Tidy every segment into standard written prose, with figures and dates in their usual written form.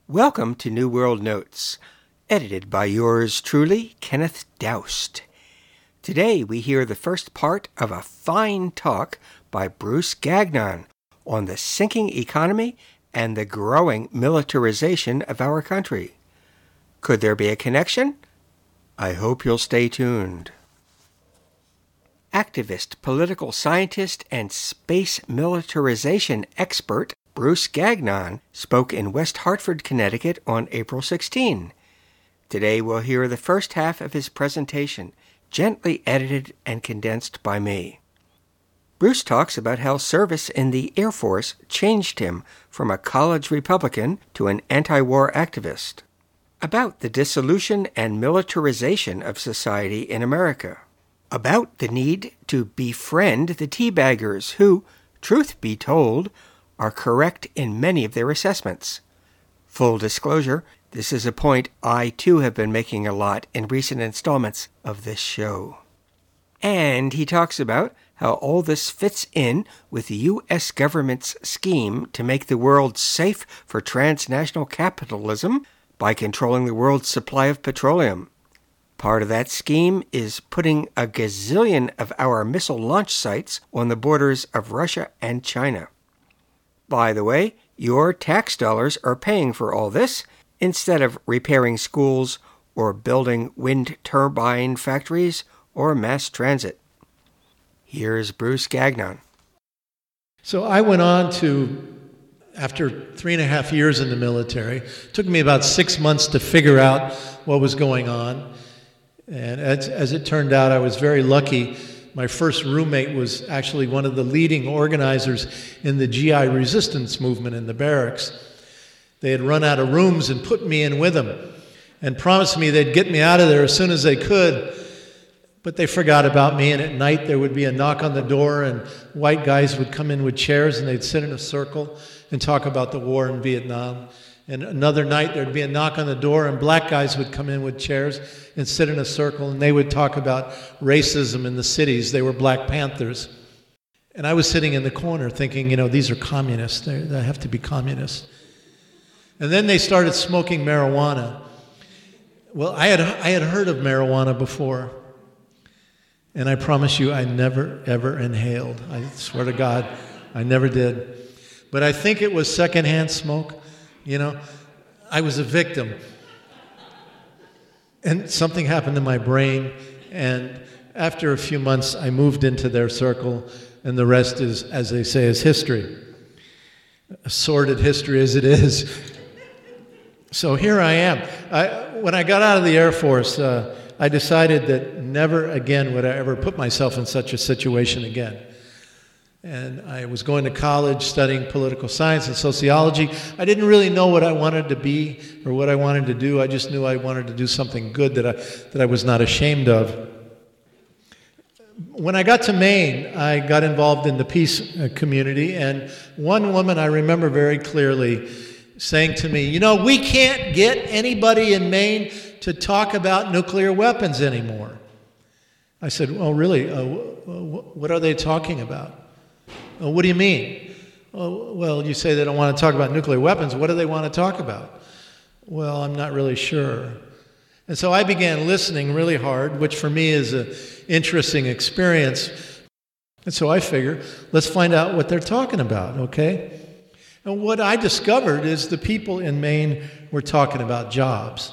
Welcome to New World Notes, edited by yours truly, Kenneth Doust. Today we hear the first part of a fine talk by Bruce Gagnon on the sinking economy and the growing militarization of our country. Could there be a connection? I hope you'll stay tuned. Activist, political scientist, and space militarization expert Bruce Gagnon spoke in West Hartford, Connecticut on April 16. Today we'll hear the first half of his presentation, gently edited and condensed by me. Bruce talks about how service in the Air Force changed him from a college Republican to an anti-war activist, about the dissolution and militarization of society in America, about the need to befriend the teabaggers who, truth be told, are correct in many of their assessments. Full disclosure, this is a point I too have been making a lot in recent installments of this show. And he talks about how all this fits in with the U.S. government's scheme to make the world safe for transnational capitalism by controlling the world's supply of petroleum. Part of that scheme is putting a gazillion of our missile launch sites on the borders of Russia and China. By the way, your tax dollars are paying for all this instead of repairing schools or building wind turbine factories or mass transit. Here's Bruce Gagnon. So I went on to, after 3.5 years in the military, it took me about 6 months to figure out what was going on. And as it turned out, I was very lucky. My first roommate was actually one of the leading organizers in the GI resistance movement in the barracks. They had run out of rooms and put me in with them and promised me they'd get me out of there as soon as they could. But they forgot about me, and at night there would be a knock on the door, and white guys would come in with chairs, and they'd sit in a circle and talk about the war in Vietnam. And another night there'd be a knock on the door, and black guys would come in with chairs and sit in a circle, and they would talk about racism in the cities. They were Black Panthers. And I was sitting in the corner thinking, these are communists. They have to be communists. And then they started smoking marijuana. Well, I had heard of marijuana before. And I promise you, I never, ever inhaled. I swear to God, I never did. But I think it was secondhand smoke. I was a victim. And something happened to my brain, and after a few months, I moved into their circle, and the rest is, as they say, is history. A sordid history as it is. So here I am. When I got out of the Air Force, I decided that never again would I ever put myself in such a situation again. And I was going to college studying political science and sociology. I didn't really know what I wanted to be or what I wanted to do. I just knew I wanted to do something good that I was not ashamed of. When I got to Maine, I got involved in the peace community, and one woman I remember very clearly saying to me, we can't get anybody in Maine to talk about nuclear weapons anymore. I said, well, really, what are they talking about? What do you mean? Well, you say they don't want to talk about nuclear weapons. What do they want to talk about? Well, I'm not really sure. And so I began listening really hard, which for me is an interesting experience. And so I figured, let's find out what they're talking about, okay? And what I discovered is the people in Maine were talking about jobs.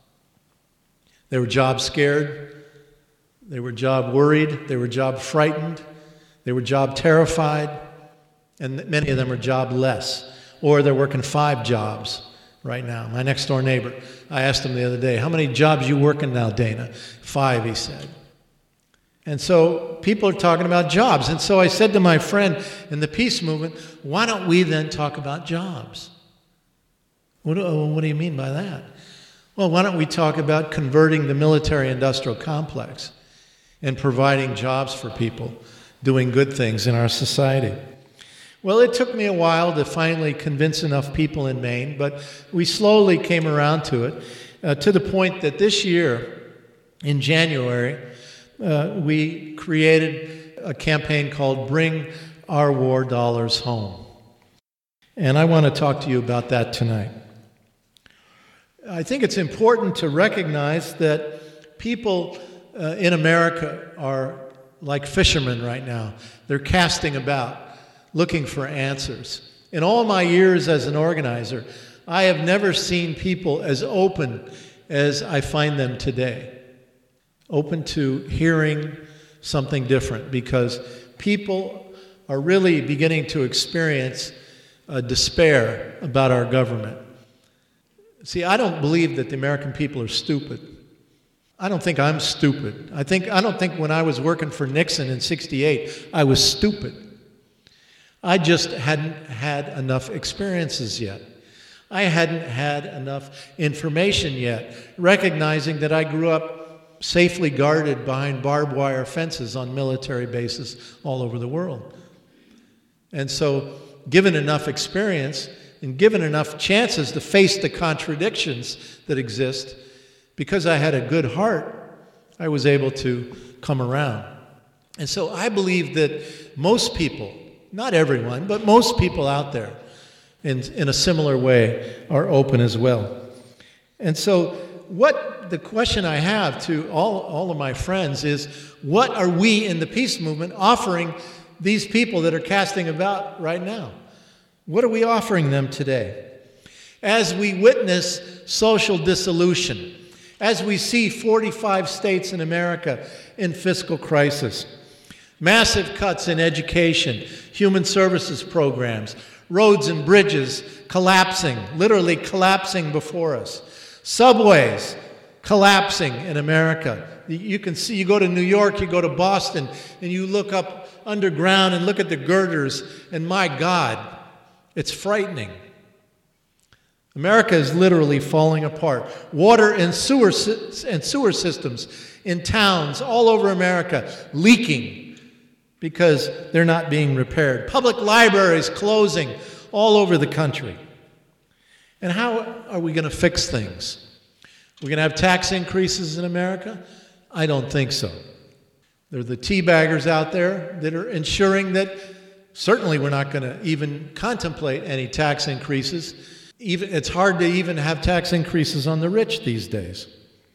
They were job scared. They were job worried. They were job frightened. They were job terrified, and many of them are jobless, or they're working 5 jobs right now. My next door neighbor, I asked him the other day, how many jobs you working now, Dana? 5, he said. And so people are talking about jobs. And so I said to my friend in the peace movement, why don't we then talk about jobs? What do you mean by that? Well, why don't we talk about converting the military-industrial complex and providing jobs for people, doing good things in our society? Well, it took me a while to finally convince enough people in Maine, but we slowly came around to it, to the point that this year, in January, we created a campaign called Bring Our War Dollars Home. And I want to talk to you about that tonight. I think it's important to recognize that people in America are like fishermen right now. They're casting about, looking for answers. In all my years as an organizer, I have never seen people as open as I find them today. Open to hearing something different, because people are really beginning to experience despair about our government. See, I don't believe that the American people are stupid. I don't think I'm stupid. I don't think when I was working for Nixon in '68, I was stupid. I just hadn't had enough experiences yet. I hadn't had enough information yet, recognizing that I grew up safely guarded behind barbed wire fences on military bases all over the world. And so, given enough experience and given enough chances to face the contradictions that exist, because I had a good heart, I was able to come around. And so I believe that most people, not everyone, but most people out there in a similar way are open as well. And so the question I have to all of my friends is, what are we in the peace movement offering these people that are casting about right now? What are we offering them today? As we witness social dissolution, as we see 45 states in America in fiscal crisis, massive cuts in education, human services programs, roads and bridges collapsing, literally collapsing before us, subways collapsing in America. You can see, you go to New York, you go to Boston, and you look up underground and look at the girders, and my God, it's frightening. America is literally falling apart. Water and sewer systems in towns all over America leaking because they're not being repaired. Public libraries closing all over the country. And how are we going to fix things? We're going to have tax increases in America? I don't think so. There are the teabaggers out there that are ensuring that certainly we're not going to even contemplate any tax increases. It's hard to even have tax increases on the rich these days.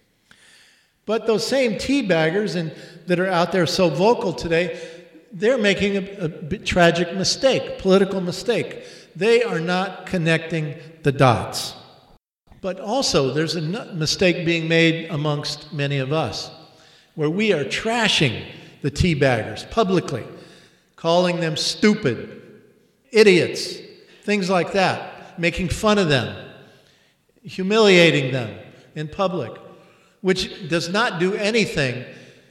But those same teabaggers that are out there so vocal today, they're making a tragic mistake, political mistake. They are not connecting the dots. But also, there's a mistake being made amongst many of us, where we are trashing the teabaggers publicly, calling them stupid, idiots, things like that, making fun of them, humiliating them in public, which does not do anything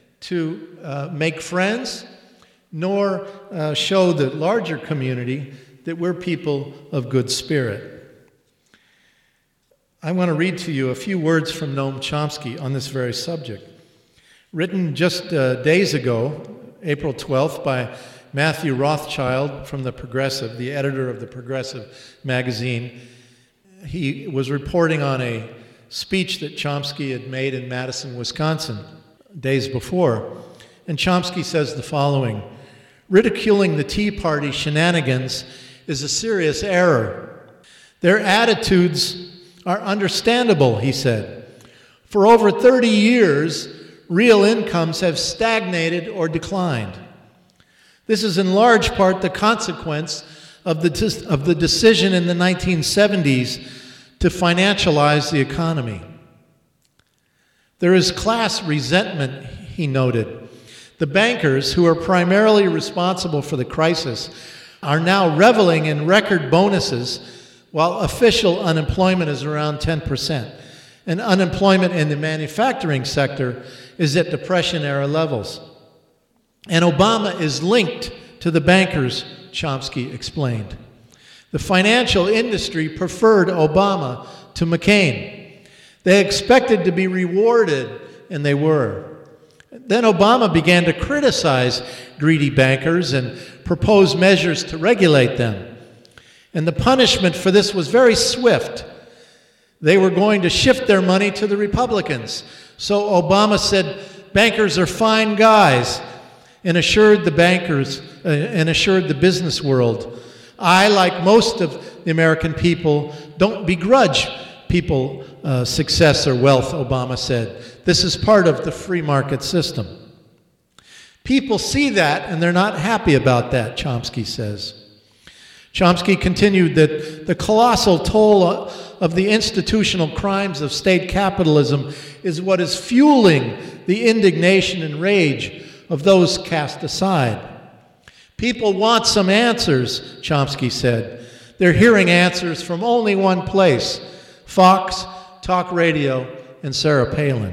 to make friends, nor show the larger community that we're people of good spirit. I want to read to you a few words from Noam Chomsky on this very subject. Written just days ago, April 12th, by Matthew Rothschild from The Progressive, the editor of The Progressive magazine. He was reporting on a speech that Chomsky had made in Madison, Wisconsin, days before. And Chomsky says the following: ridiculing the Tea Party shenanigans is a serious error. Their attitudes are understandable, he said. For over 30 years, real incomes have stagnated or declined. This is in large part the consequence of the decision in the 1970s to financialize the economy. There is class resentment, he noted. The bankers, who are primarily responsible for the crisis, are now reveling in record bonuses, while official unemployment is around 10%. And unemployment in the manufacturing sector is at Depression-era levels. And Obama is linked to the bankers, Chomsky explained. The financial industry preferred Obama to McCain. They expected to be rewarded, and they were. Then Obama began to criticize greedy bankers and propose measures to regulate them. And the punishment for this was very swift. They were going to shift their money to the Republicans. So Obama said, bankers are fine guys, and assured the bankers and assured the business world, I, like most of the American people, don't begrudge people success or wealth, Obama said. This is part of the free market system. People see that and they're not happy about that, Chomsky says. Chomsky continued that the colossal toll of the institutional crimes of state capitalism is what is fueling the indignation and rage of those cast aside. People want some answers, Chomsky said. They're hearing answers from only one place: Fox, talk radio, and Sarah Palin.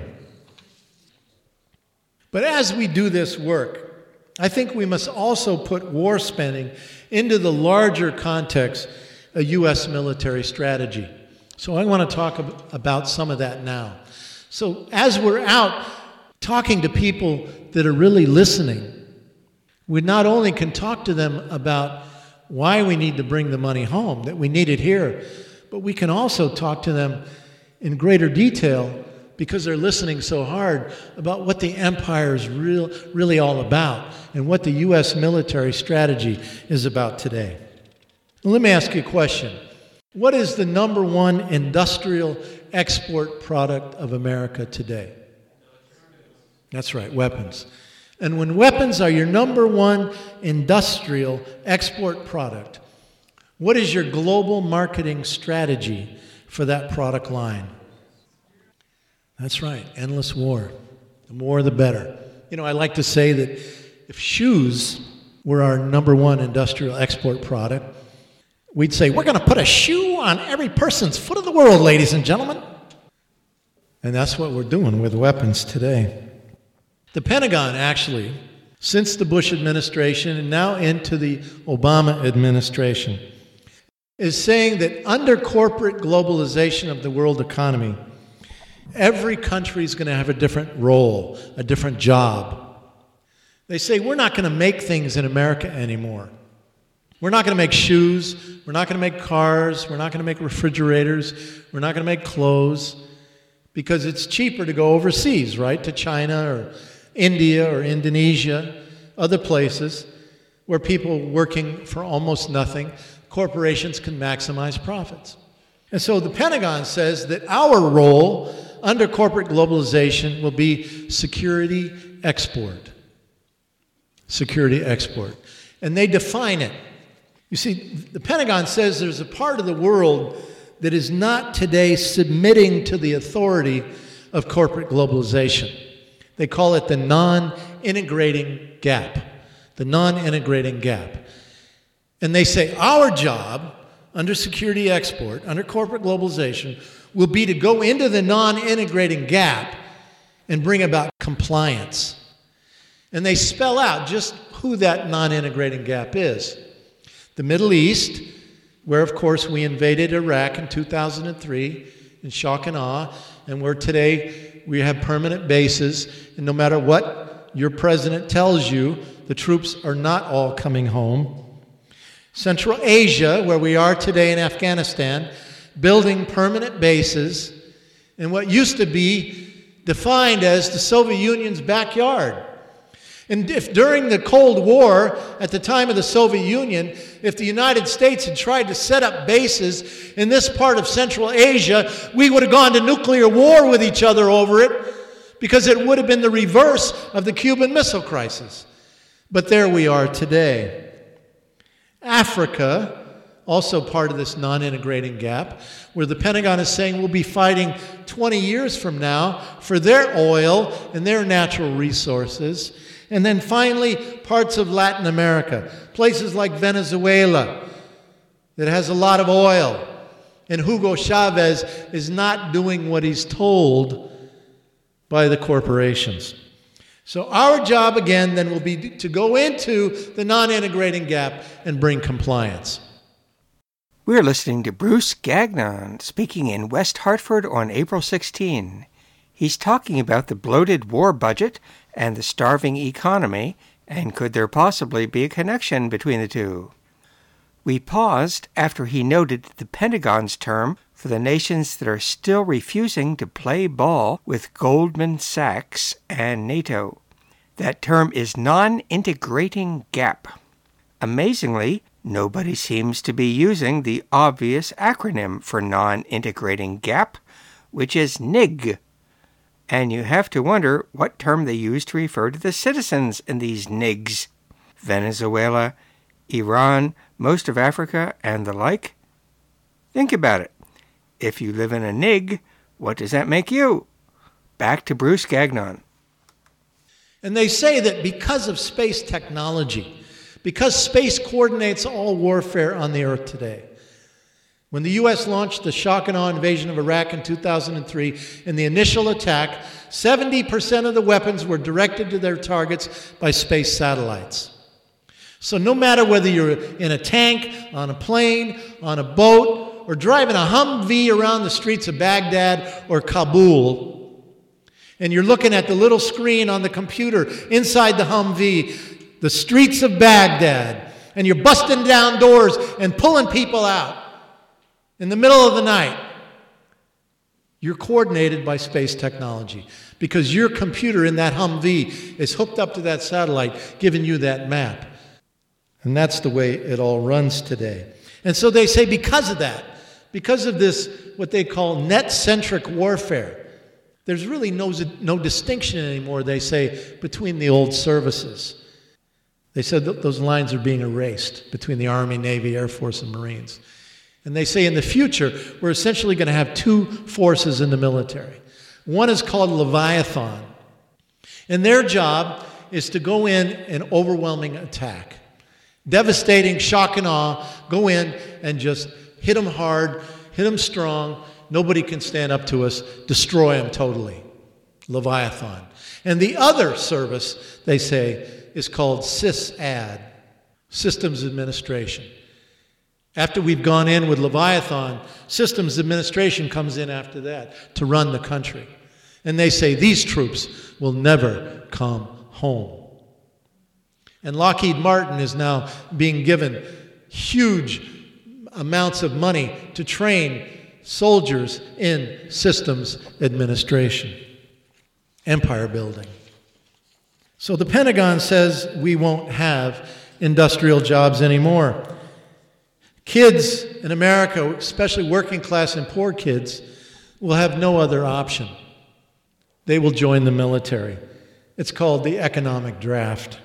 But as we do this work, I think we must also put war spending into the larger context of U.S. military strategy. So I want to talk about some of that now. So as we're out talking to people that are really listening, we not only can talk to them about why we need to bring the money home, that we need it here, but we can also talk to them in greater detail, because they're listening so hard, about what the empire is really all about and what the U.S. military strategy is about today. Now, let me ask you a question. What is the number one industrial export product of America today? That's right, weapons. And when weapons are your number one industrial export product, what is your global marketing strategy for that product line? That's right, endless war. The more, the better. You know, I like to say that if shoes were our number one industrial export product, we'd say, we're going to put a shoe on every person's foot of the world, ladies and gentlemen. And that's what we're doing with weapons today. The Pentagon, actually, since the Bush administration and now into the Obama administration, is saying that under corporate globalization of the world economy, every country is going to have a different role, a different job. They say, we're not going to make things in America anymore. We're not going to make shoes. We're not going to make cars. We're not going to make refrigerators. We're not going to make clothes, because it's cheaper to go overseas, right, to China or India or Indonesia, other places where people working for almost nothing, corporations can maximize profits. And so the Pentagon says that our role under corporate globalization will be security export. Security export. And they define it. You see, the Pentagon says there's a part of the world that is not today submitting to the authority of corporate globalization. They call it the non-integrating gap. The non-integrating gap. And they say our job under security export, under corporate globalization, will be to go into the non-integrating gap and bring about compliance. And they spell out just who that non-integrating gap is. The Middle East, where, of course, we invaded Iraq in 2003 in shock and awe, and where today we have permanent bases, and no matter what your president tells you, the troops are not all coming home. Central Asia, where we are today in Afghanistan, building permanent bases in what used to be defined as the Soviet Union's backyard. And if during the Cold War, at the time of the Soviet Union, if the United States had tried to set up bases in this part of Central Asia, we would have gone to nuclear war with each other over it, because it would have been the reverse of the Cuban Missile Crisis. But there we are today. Africa, also part of this non-integrating gap, where the Pentagon is saying we'll be fighting 20 years from now for their oil and their natural resources. And then finally, parts of Latin America, places like Venezuela that has a lot of oil. And Hugo Chavez is not doing what he's told by the corporations. So our job, again, then will be to go into the non-integrating gap and bring compliance. We're listening to Bruce Gagnon speaking in West Hartford on April 16. He's talking about the bloated war budget and the starving economy, and could there possibly be a connection between the two? We paused after he noted the Pentagon's term for the nations that are still refusing to play ball with Goldman Sachs and NATO. That term is non-integrating gap. Amazingly, Nobody seems to be using the obvious acronym for non-integrating gap, which is NIG. And you have to wonder what term they use to refer to the citizens in these NIGs. Venezuela, Iran, most of Africa, and the like. Think about it. If you live in a NIG, what does that make you? Back to Bruce Gagnon. And they say that because of space technology, because space coordinates all warfare on the Earth today, when the U.S. launched the shock and awe invasion of Iraq in 2003, in the initial attack, 70% of the weapons were directed to their targets by space satellites. So no matter whether you're in a tank, on a plane, on a boat, or driving a Humvee around the streets of Baghdad or Kabul, and you're looking at the little screen on the computer inside the Humvee, the streets of Baghdad, and you're busting down doors and pulling people out in the middle of the night, you're coordinated by space technology because your computer in that Humvee is hooked up to that satellite, giving you that map. And that's the way it all runs today. And so they say because of that, because of this, what they call net-centric warfare, there's really no distinction anymore, they say, between the old services. They said that those lines are being erased between the Army, Navy, Air Force, and Marines. And they say in the future, we're essentially going to have two forces in the military. One is called Leviathan. And their job is to go in an overwhelming attack. Devastating, shock and awe, go in and just hit them hard, hit them strong. Nobody can stand up to us. Destroy them totally. Leviathan. And the other service, they say, is called SysAd, Systems Administration. After we've gone in with Leviathan, Systems Administration comes in after that to run the country. And they say these troops will never come home. And Lockheed Martin is now being given huge amounts of money to train soldiers in systems administration, empire building. So the Pentagon says we won't have industrial jobs anymore. Kids in America, especially working class and poor kids, will have no other option. They will join the military. It's called the economic draft.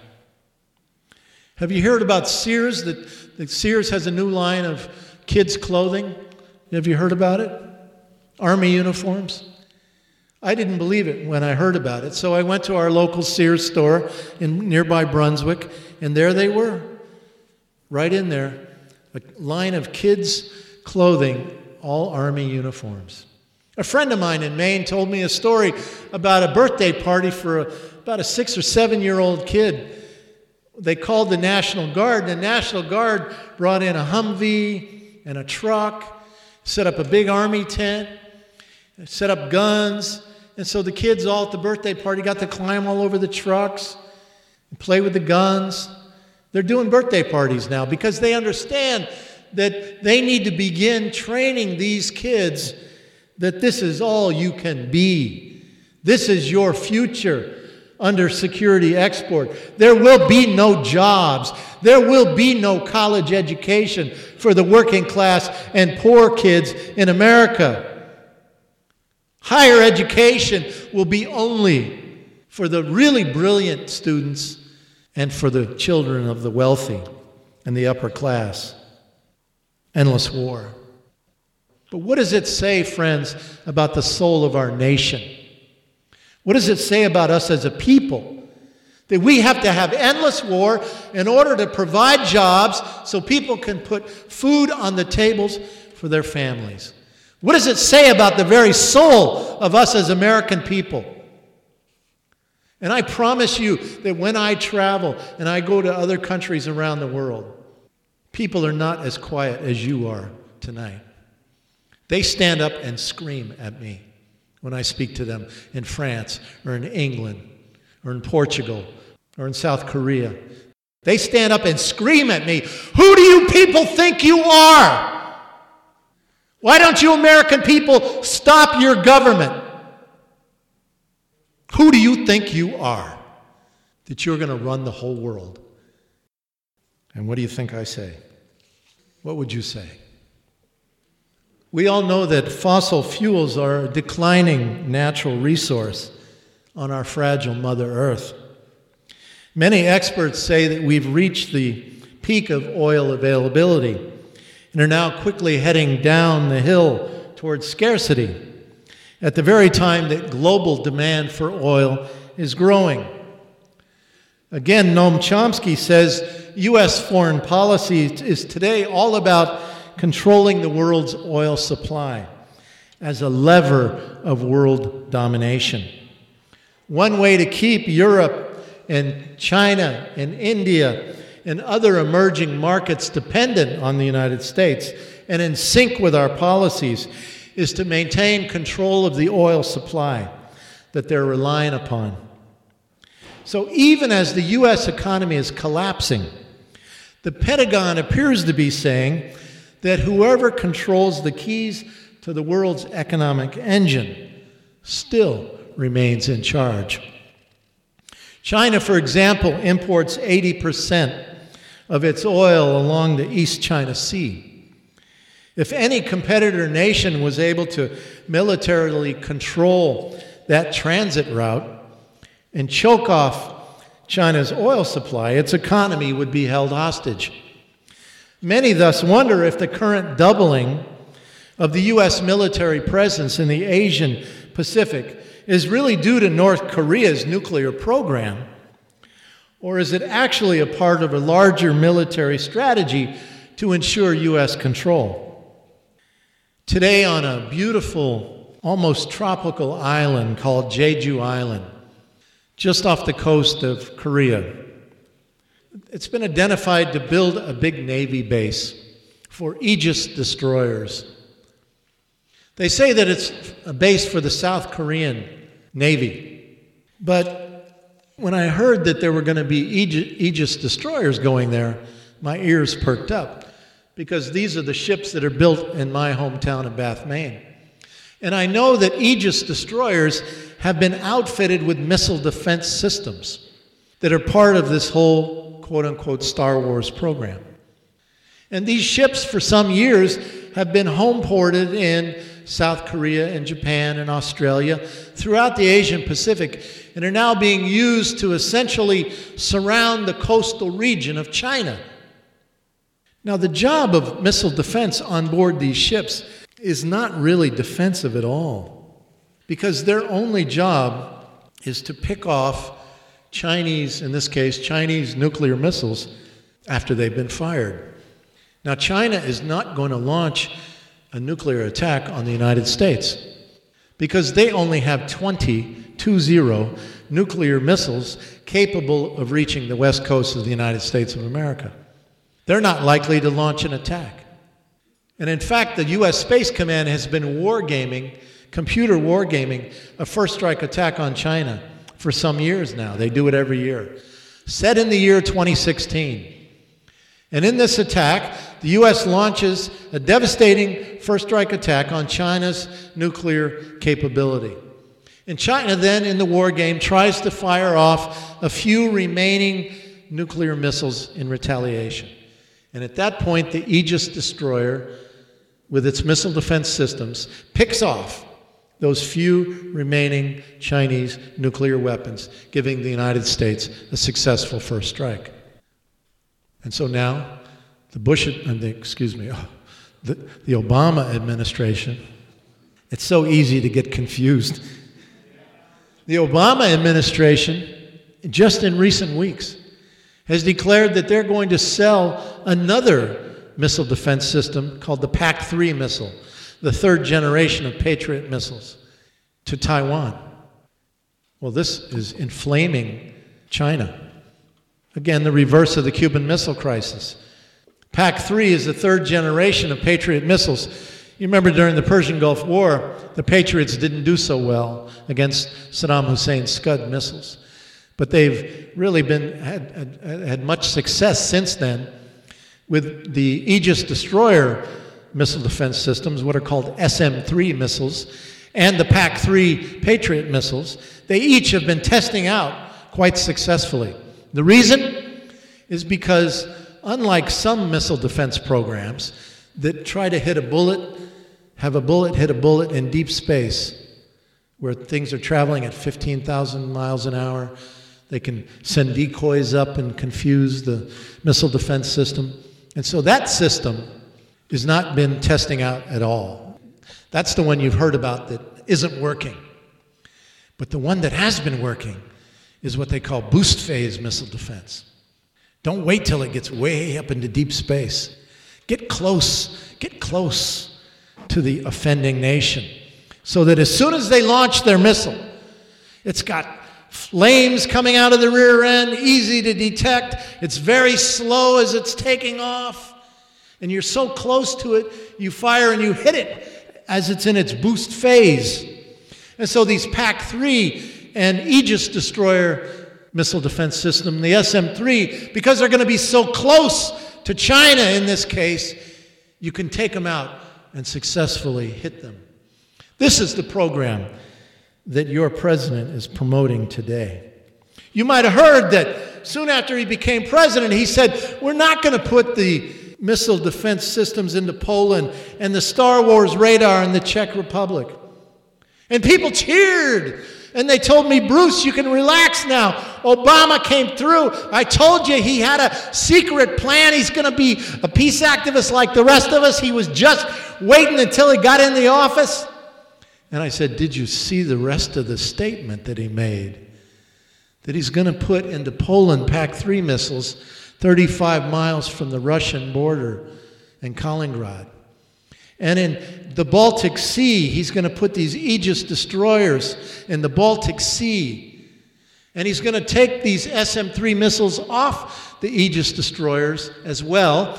Have you heard about Sears? That Sears has a new line of kids' clothing. Have you heard about it? Army uniforms. I didn't believe it when I heard about it, so I went to our local Sears store in nearby Brunswick, and there they were, right in there, a line of kids' clothing, all Army uniforms. A friend of mine in Maine told me a story about a birthday party for about a 6 or 7-year-old kid. They called the National Guard, and the National Guard brought in a Humvee and a truck, set up a big Army tent, set up guns, and so the kids all at the birthday party got to climb all over the trucks and play with the guns. They're doing birthday parties now because they understand that they need to begin training these kids that this is all you can be. This is your future under security export. There will be no jobs. There will be no college education for the working class and poor kids in America. Higher education will be only for the really brilliant students and for the children of the wealthy and the upper class. Endless war. But what does it say, friends, about the soul of our nation? What does it say about us as a people? That we have to have endless war in order to provide jobs so people can put food on the tables for their families. What does it say about the very soul of us as American people? And I promise you that when I travel and I go to other countries around the world, people are not as quiet as you are tonight. They stand up and scream at me when I speak to them in France or in England or in Portugal or in South Korea. They stand up and scream at me, "Who do you people think you are? Why don't you American people stop your government? Who do you think you are that you're going to run the whole world?" And what do you think I say? What would you say? We all know that fossil fuels are a declining natural resource on our fragile Mother Earth. Many experts say that we've reached the peak of oil availability and are now quickly heading down the hill towards scarcity at the very time that global demand for oil is growing. Again, Noam Chomsky says U.S. foreign policy is today all about controlling the world's oil supply as a lever of world domination. One way to keep Europe and China and India and other emerging markets dependent on the United States and in sync with our policies is to maintain control of the oil supply that they're relying upon. So even as the U.S. economy is collapsing, the Pentagon appears to be saying that whoever controls the keys to the world's economic engine still remains in charge. China, for example, imports 80% of its oil along the East China Sea. If any competitor nation was able to militarily control that transit route and choke off China's oil supply, its economy would be held hostage. Many thus wonder if the current doubling of the U.S. military presence in the Asian Pacific is really due to North Korea's nuclear program, or is it actually a part of a larger military strategy to ensure U.S. control? Today, on a beautiful, almost tropical island called Jeju Island, just off the coast of Korea, it's been identified to build a big Navy base for Aegis destroyers. They say that it's a base for the South Korean Navy. But when I heard that there were going to be Aegis destroyers going there, my ears perked up, because these are the ships that are built in my hometown of Bath, Maine. And I know that Aegis destroyers have been outfitted with missile defense systems that are part of this whole quote-unquote Star Wars program. And these ships, for some years, have been home-ported in South Korea and Japan and Australia, throughout the Asian Pacific, and are now being used to essentially surround the coastal region of China. Now, the job of missile defense on board these ships is not really defensive at all, because their only job is to pick off Chinese, in this case, Chinese nuclear missiles after they've been fired. Now, China is not going to launch a nuclear attack on the United States because they only have 20 nuclear missiles capable of reaching the west coast of the United States of America. They're not likely to launch an attack. And in fact, the U.S. Space Command has been computer wargaming, a first strike attack on China for some years now. They do it every year. Set in the year 2016. And in this attack, the U.S. launches a devastating first strike attack on China's nuclear capability. And China then, in the war game, tries to fire off a few remaining nuclear missiles in retaliation. And at that point, the Aegis destroyer, with its missile defense systems, picks off those few remaining Chinese nuclear weapons, giving the United States a successful first strike. And so now, the Obama administration, it's so easy to get confused. The Obama administration, just in recent weeks, has declared that they're going to sell another missile defense system called the PAC-3 missile, the third generation of Patriot missiles, to Taiwan. Well, this is inflaming China. Again, the reverse of the Cuban Missile Crisis. PAC-3 is the third generation of Patriot missiles. You remember during the Persian Gulf War, the Patriots didn't do so well against Saddam Hussein's Scud missiles. But they've really had much success since then with the Aegis destroyer missile defense systems, what are called SM-3 missiles, and the PAC-3 Patriot missiles. They each have been testing out quite successfully. The reason is because unlike some missile defense programs that try to hit a bullet, have a bullet hit a bullet in deep space, where things are traveling at 15,000 miles an hour, they can send decoys up and confuse the missile defense system. And so that system has not been testing out at all. That's the one you've heard about that isn't working. But the one that has been working is what they call boost phase missile defense. Don't wait till it gets way up into deep space. Get close to the offending nation, so that as soon as they launch their missile, it's got flames coming out of the rear end, easy to detect. It's very slow as it's taking off. And you're so close to it, you fire and you hit it as it's in its boost phase. And so these PAC-3 and Aegis destroyer missile defense system, the SM-3, because they're going to be so close to China in this case, you can take them out and successfully hit them. This is the program that your president is promoting today. You might have heard that soon after he became president, he said, we're not going to put the missile defense systems into Poland and the Star Wars radar in the Czech Republic. And people cheered. And they told me, Bruce, you can relax now. Obama came through. I told you he had a secret plan. He's going to be a peace activist like the rest of us. He was just waiting until he got in the office. And I said, did you see the rest of the statement that he made? That he's going to put into Poland PAC-3 missiles 35 miles from the Russian border in Kaliningrad. And in the Baltic Sea, he's going to put these Aegis destroyers in the Baltic Sea. And he's going to take these SM-3 missiles off the Aegis destroyers as well.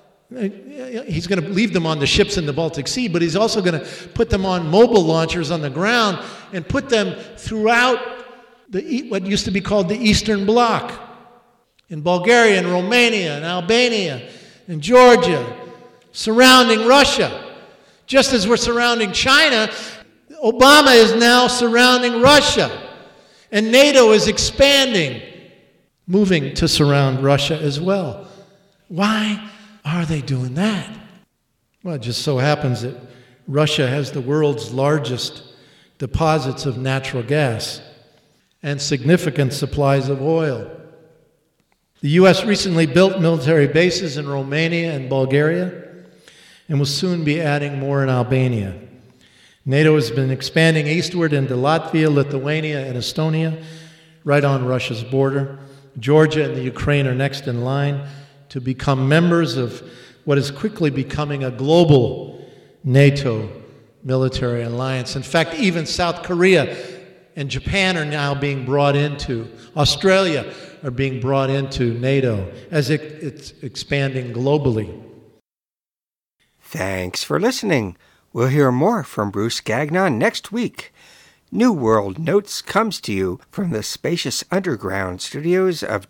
He's going to leave them on the ships in the Baltic Sea, but he's also going to put them on mobile launchers on the ground and put them throughout what used to be called the Eastern Bloc, in Bulgaria and Romania and Albania and Georgia, surrounding Russia. Just as we're surrounding China, Obama is now surrounding Russia. And NATO is expanding, moving to surround Russia as well. Why are they doing that? Well, it just so happens that Russia has the world's largest deposits of natural gas and significant supplies of oil. The U.S. recently built military bases in Romania and Bulgaria, and will soon be adding more in Albania. NATO has been expanding eastward into Latvia, Lithuania, and Estonia, right on Russia's border. Georgia and the Ukraine are next in line to become members of what is quickly becoming a global NATO military alliance. In fact, even South Korea and Japan are now being brought into, Australia are being brought into NATO as it's expanding globally. Thanks for listening. We'll hear more from Bruce Gagnon next week. New World Notes comes to you from the spacious underground studios of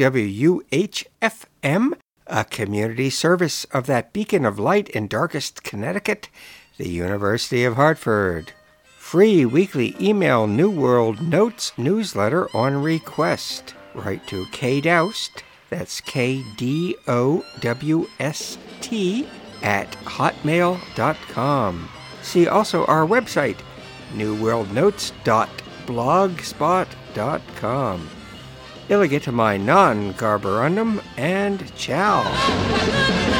WWUH-FM, a community service of that beacon of light in darkest Connecticut, the University of Hartford. Free weekly email New World Notes newsletter on request. Write to KDOWST, that's KDOWST, @hotmail.com. See also our website, newworldnotes.blogspot.com. Illigit my non carborundum and ciao.